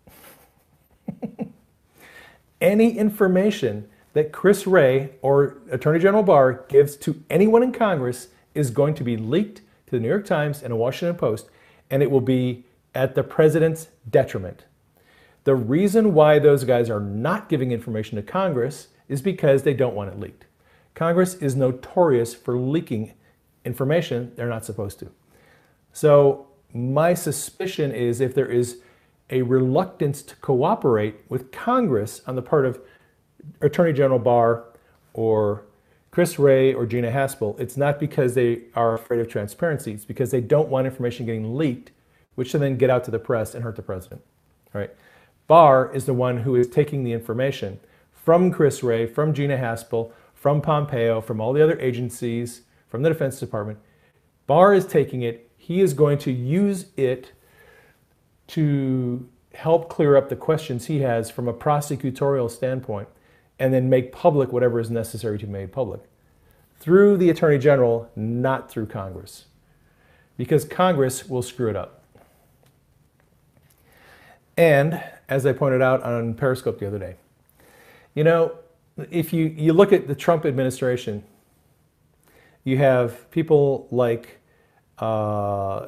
Any information that Chris Wray or Attorney General Barr gives to anyone in Congress is going to be leaked to the New York Times and the Washington Post, and it will be at the president's detriment. The reason why those guys are not giving information to Congress is because they don't want it leaked. Congress is notorious for leaking information they're not supposed to. So my suspicion is if there is a reluctance to cooperate with Congress on the part of Attorney General Barr or Chris Wray or Gina Haspel, it's not because they are afraid of transparency. It's because they don't want information getting leaked, which will then get out to the press and hurt the president. All right. Barr is the one who is taking the information from Chris Wray, from Gina Haspel, from Pompeo, from all the other agencies, from the Defense Department. Barr is taking it. He is going to use it to help clear up the questions he has from a prosecutorial standpoint, and then make public whatever is necessary to be made public. Through the Attorney General, not through Congress. Because Congress will screw it up. And, as I pointed out on Periscope the other day, you know, if you, you look at the Trump administration, you have people like uh,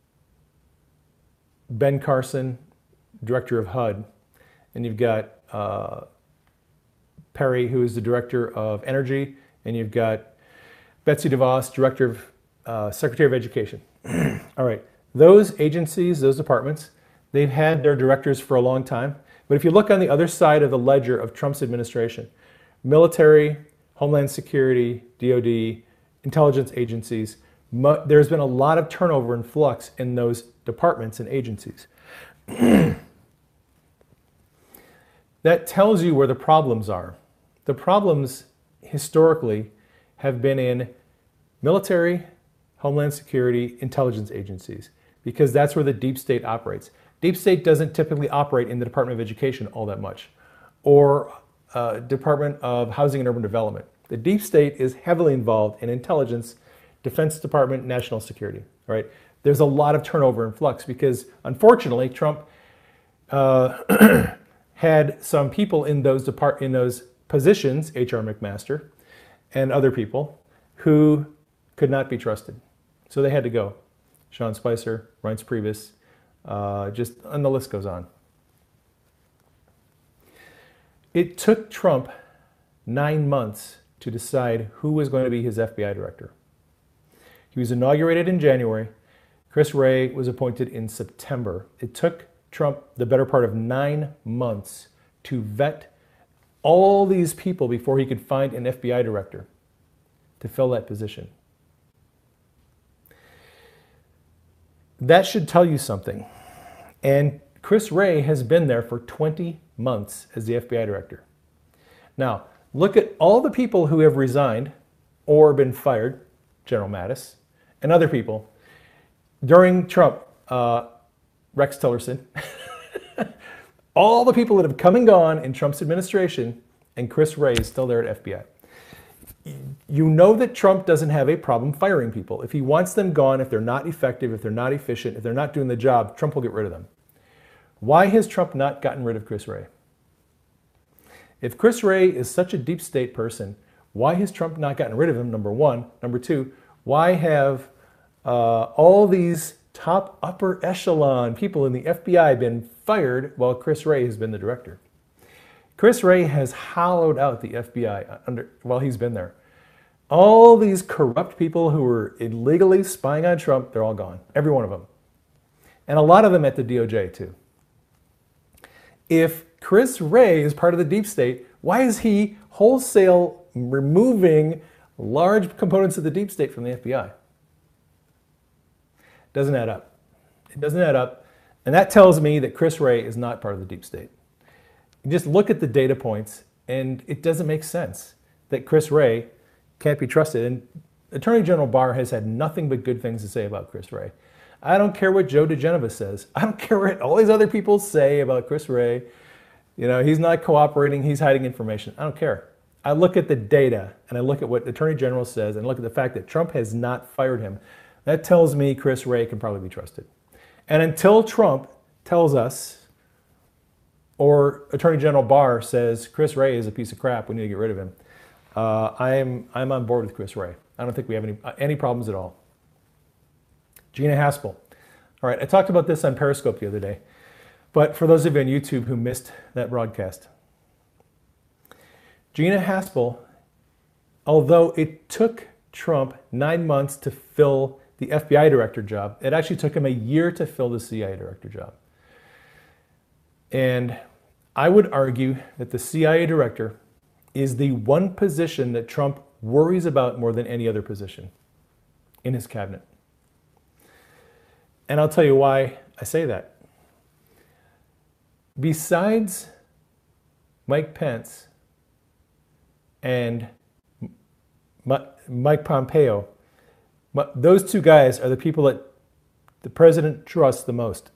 Ben Carson, director of H U D, and you've got uh, Perry, who is the director of Energy, and you've got Betsy DeVos, director of uh, Secretary of Education. All right, those agencies, those departments, they've had their directors for a long time. But if you look on the other side of the ledger of Trump's administration, military, Homeland Security, D O D, intelligence agencies, mu- there's been a lot of turnover and flux in those departments and agencies. That tells you where the problems are. The problems historically have been in military, Homeland Security, intelligence agencies, because that's where the deep state operates. Deep state doesn't typically operate in the Department of Education all that much, or uh, Department of Housing and Urban Development. The deep state is heavily involved in intelligence, Defense Department, national security, right? There's a lot of turnover and flux because, unfortunately, Trump uh, had some people in those depart in those positions, H R McMaster and other people, who could not be trusted. So they had to go. Sean Spicer, Reince Priebus, uh, just, and the list goes on. It took Trump nine months to decide who was going to be his F B I director. He was inaugurated in January. Chris Wray was appointed in September. It took Trump the better part of nine months to vet all these people before he could find an F B I director to fill that position. That should tell you something. And Chris Wray has been there for twenty months as the F B I director. Now, look at all the people who have resigned or been fired, General Mattis, and other people, during Trump, uh, Rex Tillerson, all the people that have come and gone in Trump's administration, and Chris Wray is still there at F B I. You know that Trump doesn't have a problem firing people. If he wants them gone, if they're not effective, if they're not efficient, if they're not doing the job, Trump will get rid of them. Why has Trump not gotten rid of Chris Wray? If Chris Wray is such a deep state person, why has Trump not gotten rid of him, number one? Number two, why have uh, all these top upper echelon people in the F B I been fired while Chris Wray has been the director? Chris Wray has hollowed out the F B I under, while he's been there. All these corrupt people who were illegally spying on Trump, they're all gone. Every one of them. And a lot of them at the D O J too. If Chris Wray is part of the deep state, why is he wholesale removing large components of the deep state from the F B I? Doesn't add up. It doesn't add up. And that tells me that Chris Wray is not part of the deep state. You just look at the data points and it doesn't make sense that Chris Wray can't be trusted. And Attorney General Barr has had nothing but good things to say about Chris Wray. I don't care what Joe DeGeneres says. I don't care what all these other people say about Chris Wray. You know, he's not cooperating, he's hiding information. I don't care. I look at the data and I look at what the Attorney General says and look at the fact that Trump has not fired him. That tells me Chris Wray can probably be trusted. And until Trump tells us, or Attorney General Barr says Chris Wray is a piece of crap, we need to get rid of him, uh, I'm, I'm on board with Chris Wray. I don't think we have any, any problems at all. Gina Haspel. All right, I talked about this on Periscope the other day, but for those of you on YouTube who missed that broadcast, Gina Haspel, although it took Trump nine months to fill the F B I director job, it actually took him a year to fill the C I A director job. And I would argue that the C I A director is the one position that Trump worries about more than any other position in his cabinet. And I'll tell you why I say that. Besides Mike Pence, and Mike Pompeo. Those two guys are the people that the president trusts the most.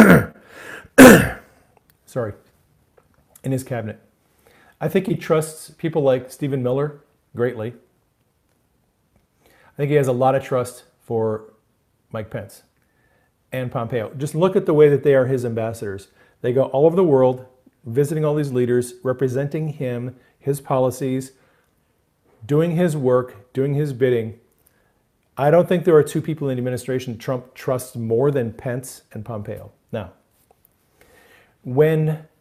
Sorry, in his cabinet. I think he trusts people like Stephen Miller greatly. I think he has a lot of trust for Mike Pence and Pompeo. Just look at the way that they are his ambassadors. They go all over the world, visiting all these leaders, representing him, his policies, doing his work, doing his bidding. I don't think there are two people in the administration Trump trusts more than Pence and Pompeo. Now, when,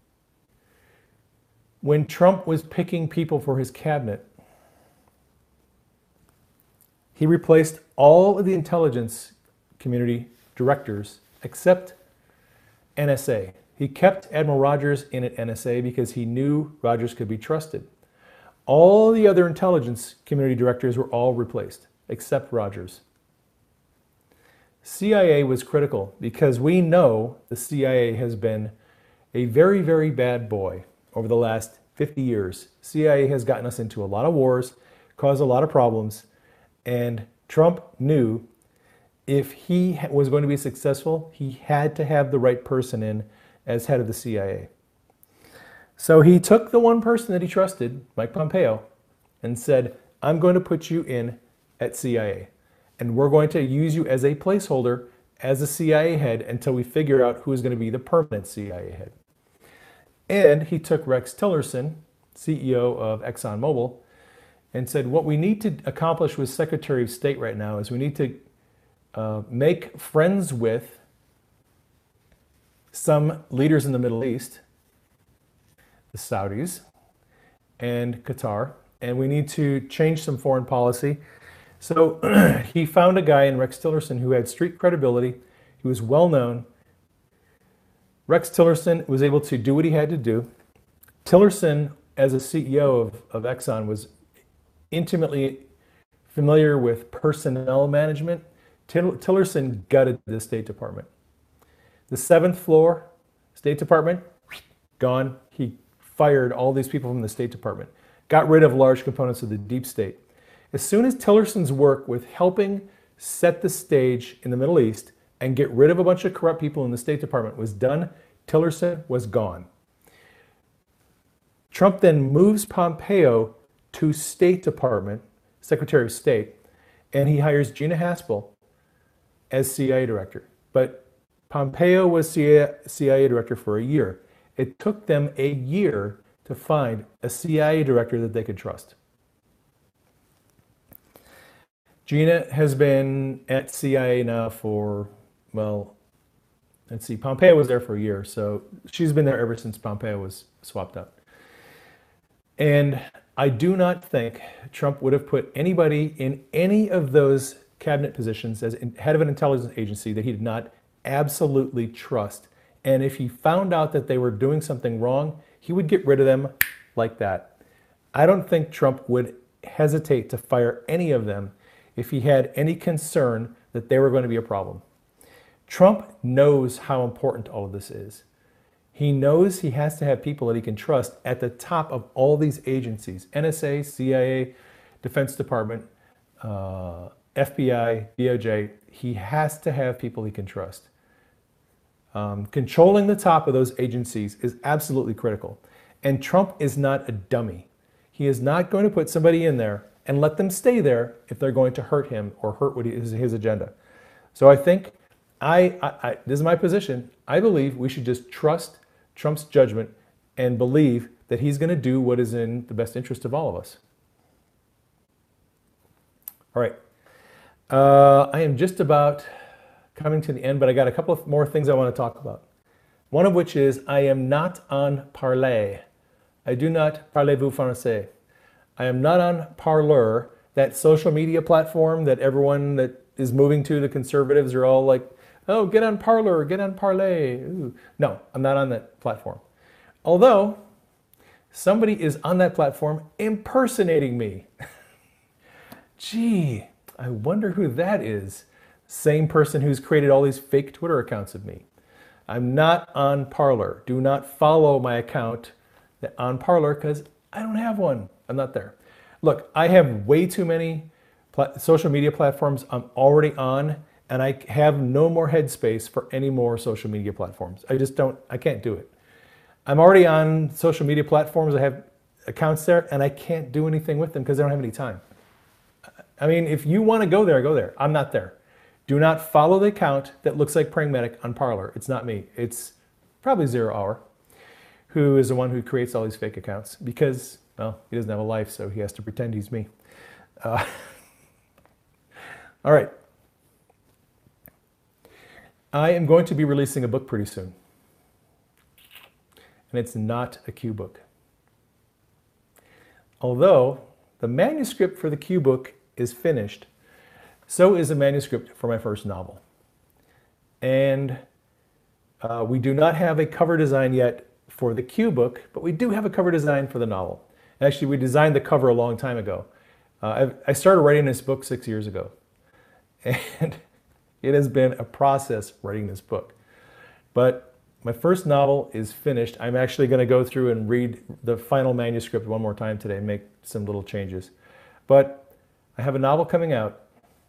when Trump was picking people for his cabinet, he replaced all of the intelligence community directors except N S A. He kept Admiral Rogers in at N S A because he knew Rogers could be trusted. All the other intelligence community directors were all replaced except Rogers. C I A was critical because we know the C I A has been a very, very bad boy over the last fifty years. C I A has gotten us into a lot of wars, caused a lot of problems, and Trump knew if he was going to be successful, he had to have the right person in as head of the C I A. So he took the one person that he trusted, Mike Pompeo, and said, I'm going to put you in at C I A. And we're going to use you as a placeholder as a C I A head until we figure out who's going to be the permanent C I A head. And he took Rex Tillerson, C E O of ExxonMobil, and said, what we need to accomplish with Secretary of State right now is we need to uh, make friends with some leaders in the Middle East, the Saudis and Qatar, and we need to change some foreign policy. So he found a guy in Rex Tillerson who had street credibility. He was well known. Rex Tillerson was able to do what he had to do. Tillerson, as a C E O of, of Exxon, was intimately familiar with personnel management. Tillerson gutted the State Department. The seventh floor, State Department, gone. He fired all these people from the State Department, got rid of large components of the deep state. As soon as Tillerson's work with helping set the stage in the Middle East and get rid of a bunch of corrupt people in the State Department was done, Tillerson was gone. Trump then moves Pompeo to State Department, Secretary of State, and he hires Gina Haspel as C I A director. But Pompeo was C I A director for a year. It took them a year to find a C I A director that they could trust. Gina has been at C I A now for, well, let's see, Pompeo was there for a year, so she's been there ever since Pompeo was swapped out. And I do not think Trump would have put anybody in any of those cabinet positions as head of an intelligence agency that he did not absolutely trust. And if he found out that they were doing something wrong, he would get rid of them like that. I don't think Trump would hesitate to fire any of them if he had any concern that they were going to be a problem. Trump knows how important all of this is. He knows he has to have people that he can trust at the top of all these agencies, N S A, C I A, Defense Department, uh, F B I, D O J. He has to have people he can trust. Um, controlling the top of those agencies is absolutely critical. And Trump is not a dummy. He is not going to put somebody in there and let them stay there if they're going to hurt him or hurt what he, his, his agenda. So I think, I, I, I, this is my position, I believe we should just trust Trump's judgment and believe that he's going to do what is in the best interest of all of us. All right. Uh, I am just about coming to the end, but I got a couple of more things I want to talk about. One of which is I am not on Parler. I do not parlez-vous français. I am not on Parler, that social media platform that everyone that is moving to, the conservatives are all like, oh, get on Parler, get on Parler. Ooh. No, I'm not on that platform. Although, somebody is on that platform impersonating me. Gee, I wonder who that is. Same person who's created all these fake Twitter accounts of me. I'm not on Parler. Do not follow my account on Parler because I don't have one. I'm not there. Look, I have way too many pla- social media platforms I'm already on, and I have no more headspace for any more social media platforms. I just don't, I can't do it. I'm already on social media platforms. I have accounts there, and I can't do anything with them because I don't have any time. I mean, if you want to go there, go there. I'm not there. Do not follow the account that looks like Praying Medic on Parler. It's not me. It's probably Zero Hour, who is the one who creates all these fake accounts because, well, he doesn't have a life, so he has to pretend he's me. Uh, all right. I am going to be releasing a book pretty soon. And it's not a Q book. Although the manuscript for the Q book is finished, so is a manuscript for my first novel. And uh, we do not have a cover design yet for the Q book, but we do have a cover design for the novel. Actually, we designed the cover a long time ago. Uh, I started writing this book six years ago. And it has been a process writing this book. But my first novel is finished. I'm actually going to go through and read the final manuscript one more time today and make some little changes. But I have a novel coming out,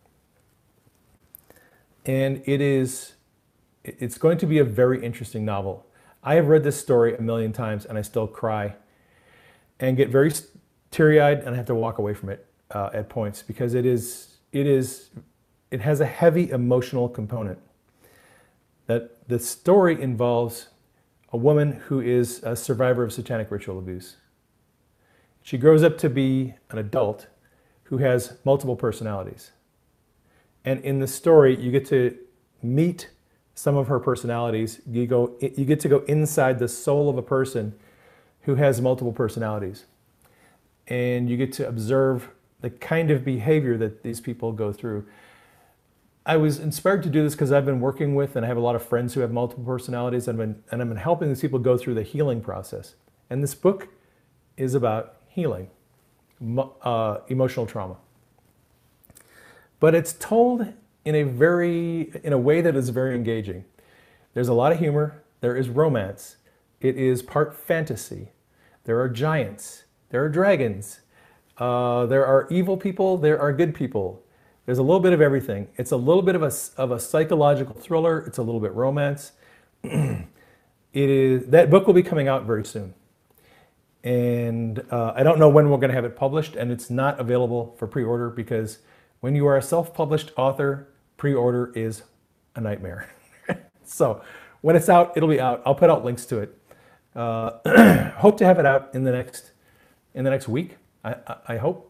and it is, it's going to be a very interesting novel. I have read this story a million times, and I still cry and get very teary-eyed, and I have to walk away from it uh, at points because it is, it is, it has a heavy emotional component. That the story involves a woman who is a survivor of satanic ritual abuse. She grows up to be an adult who has multiple personalities. And in the story, you get to meet some of her personalities. You go, you get to go inside the soul of a person who has multiple personalities. And you get to observe the kind of behavior that these people go through. I was inspired to do this because I've been working with, and I have a lot of friends who have multiple personalities, and I've been, and I've been helping these people go through the healing process. And this book is about healing, uh, emotional trauma. But it's told in a very, in a way that is very engaging. There's a lot of humor. There is romance. It is part fantasy. There are giants. There are dragons. Uh, there are evil people. There are good people. There's a little bit of everything. It's a little bit of a, of a psychological thriller. It's a little bit romance. It is, that book will be coming out very soon. And uh, I don't know when we're going to have it published, and it's not available for pre-order because when you are a self-published author, pre-order is a nightmare. So when it's out, it'll be out. I'll put out links to it. Uh, hope to have it out in the next, in the next week, I, I, I hope.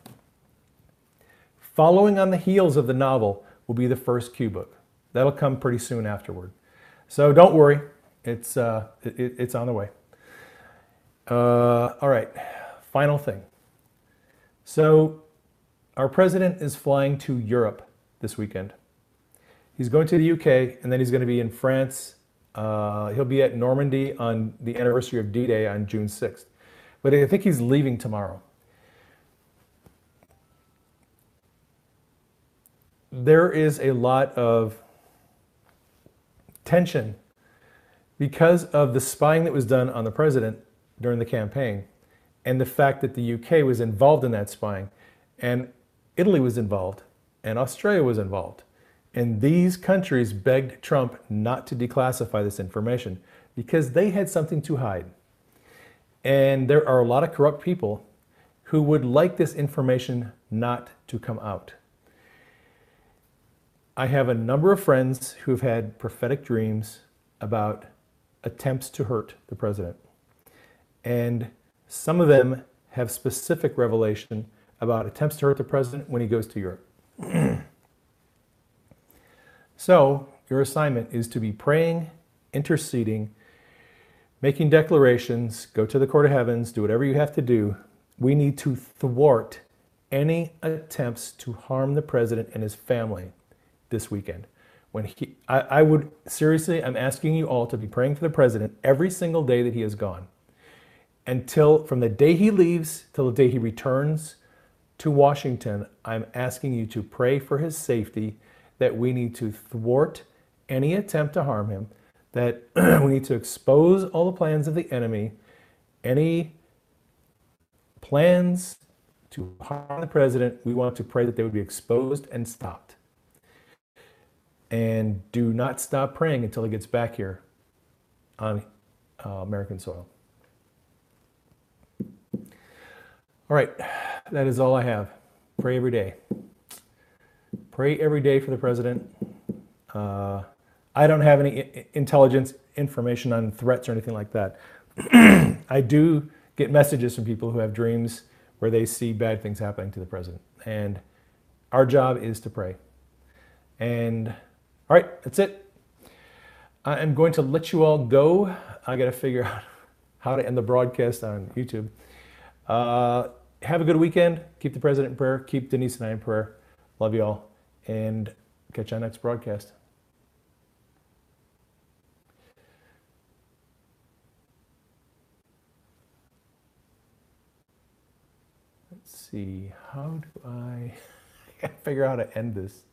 Following on the heels of the novel will be the first Q book. That'll come pretty soon afterward. So don't worry, it's, uh, it, it's on the way. Uh, all right, final thing. So our president is flying to Europe this weekend. He's going to the U K, and then he's going to be in France. Uh, he'll be at Normandy on the anniversary of D-Day on June sixth. But I think he's leaving tomorrow. There is a lot of tension because of the spying that was done on the president during the campaign and the fact that the U K was involved in that spying and Italy was involved and Australia was involved. And these countries begged Trump not to declassify this information because they had something to hide. And there are a lot of corrupt people who would like this information not to come out. I have a number of friends who've had prophetic dreams about attempts to hurt the president. And some of them have specific revelation about attempts to hurt the president when he goes to Europe. So your assignment is to be praying, interceding, making declarations, go to the court of heavens, do whatever you have to do. We need to thwart any attempts to harm the president and his family this weekend. When he, I, I would, seriously, I'm asking you all to be praying for the president every single day that he is gone. Until, from the day he leaves till the day he returns to Washington, I'm asking you to pray for his safety, that we need to thwart any attempt to harm him, that we need to expose all the plans of the enemy, any plans to harm the president, we want to pray that they would be exposed and stopped. And do not stop praying until he gets back here on uh, American soil. All right, that is all I have. Pray every day. Pray every day for the president. Uh, I don't have any I- intelligence information on threats or anything like that. I do get messages from people who have dreams where they see bad things happening to the president. And our job is to pray. And all right, that's it. I am going to let you all go. I got to figure out how to end the broadcast on YouTube. Uh, have a good weekend. Keep the president in prayer. Keep Denise and I in prayer. Love you all. And catch you on next broadcast. Let's see. How do I, I gotta figure out how to end this?